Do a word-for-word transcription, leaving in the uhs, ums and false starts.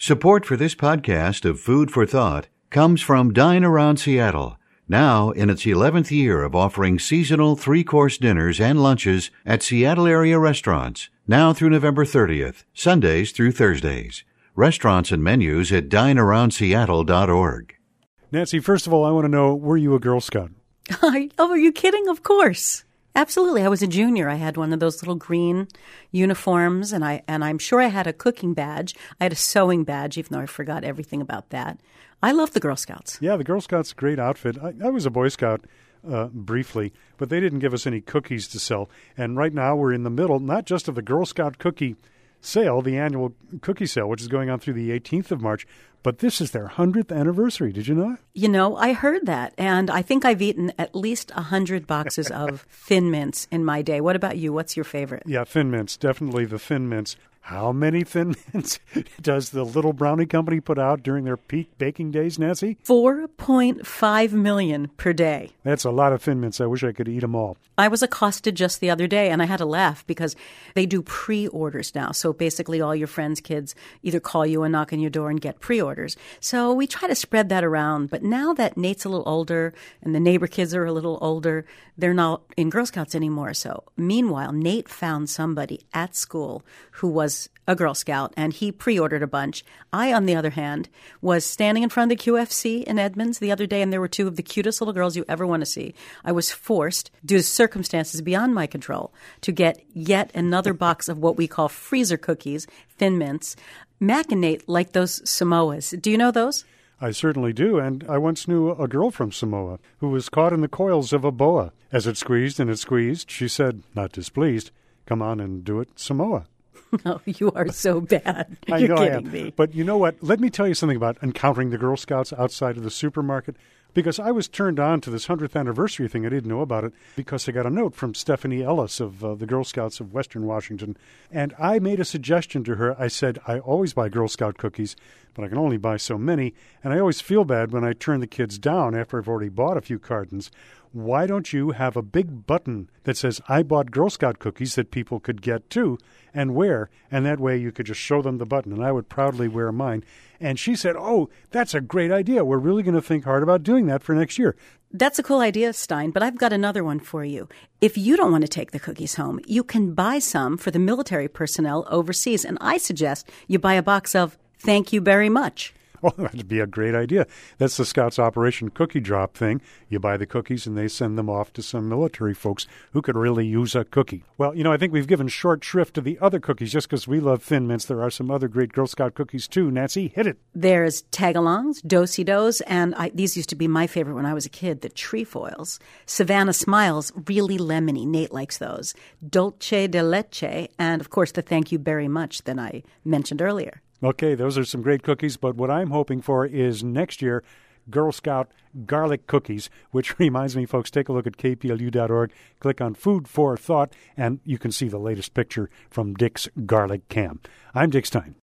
Support for this podcast of Food for Thought comes from Dine Around Seattle, now in its eleventh year of offering seasonal three-course dinners and lunches at Seattle area restaurants, now through November thirtieth, Sundays through Thursdays. Restaurants and menus at dine around seattle dot org. Nancy, first of all, I want to know, were you a Girl Scout? Oh, are you kidding? Of course. Absolutely. I was a junior. I had one of those little green uniforms, and I and I'm sure I had a cooking badge. I had a sewing badge, even though I forgot everything about that. I love the Girl Scouts. Yeah, the Girl Scouts, great outfit. I, I was a Boy Scout uh, briefly, but they didn't give us any cookies to sell. And right now we're in the middle, not just of the Girl Scout cookie sale, the annual cookie sale, which is going on through the eighteenth of March, but this is their hundredth anniversary. Did you know? You know, I heard that, and I think I've eaten at least one hundred boxes of Thin Mints in my day. What about you? What's your favorite? Yeah, Thin Mints, definitely the Thin Mints. How many Thin Mints does the Little Brownie Company put out during their peak baking days, Nancy? four point five million per day. That's a lot of Thin Mints. I wish I could eat them all. I was accosted just the other day, and I had to laugh because they do pre-orders now. So basically all your friends' kids either call you and knock on your door and get pre-orders. So we try to spread that around. But now that Nate's a little older and the neighbor kids are a little older, they're not in Girl Scouts anymore. So meanwhile, Nate found somebody at school who was a Girl Scout, and he pre-ordered a bunch. I, on the other hand, was standing in front of the Q F C in Edmonds the other day, and there were two of the cutest little girls you ever want to see. I was forced, due to circumstances beyond my control, to get yet another box of what we call freezer cookies, Thin Mints. Mac and Nate like those Samoas. Do you know those? I certainly do, and I once knew a girl from Samoa who was caught in the coils of a boa. As it squeezed and it squeezed, she said, not displeased, come on and do it, Samoa. Oh, you are so bad. I You're know kidding I am. me. But you know what? Let me tell you something about encountering the Girl Scouts outside of the supermarket. Because I was turned on to this hundredth anniversary thing. I didn't know about it because I got a note from Stephanie Ellis of uh, the Girl Scouts of Western Washington. And I made a suggestion to her. I said, I always buy Girl Scout cookies, but I can only buy so many. And I always feel bad when I turn the kids down after I've already bought a few cartons. Why don't you have a big button that says, I bought Girl Scout cookies that people could get too and wear? And that way you could just show them the button, and I would proudly wear mine. And she said, oh, that's a great idea. We're really going to think hard about doing that for next year. That's a cool idea, Stein, but I've got another one for you. If you don't want to take the cookies home, you can buy some for the military personnel overseas. And I suggest you buy a box of Thank You Very Much. Oh, that'd be a great idea. That's the Scouts Operation Cookie Drop thing. You buy the cookies and they send them off to some military folks who could really use a cookie. Well, you know, I think we've given short shrift to the other cookies just because we love Thin Mints. There are some other great Girl Scout cookies too. Nancy, hit it. There's Tagalongs, Do-si-dos, and I, these used to be my favorite when I was a kid, the Trefoils. Savannah Smiles, really lemony. Nate likes those. Dolce de leche, and of course the Thank You Very Much that I mentioned earlier. Okay, those are some great cookies, but what I'm hoping for is next year, Girl Scout garlic cookies, which reminds me, folks, take a look at K P L U dot org, click on Food for Thought, and you can see the latest picture from Dick's Garlic Cam. I'm Dick Stein.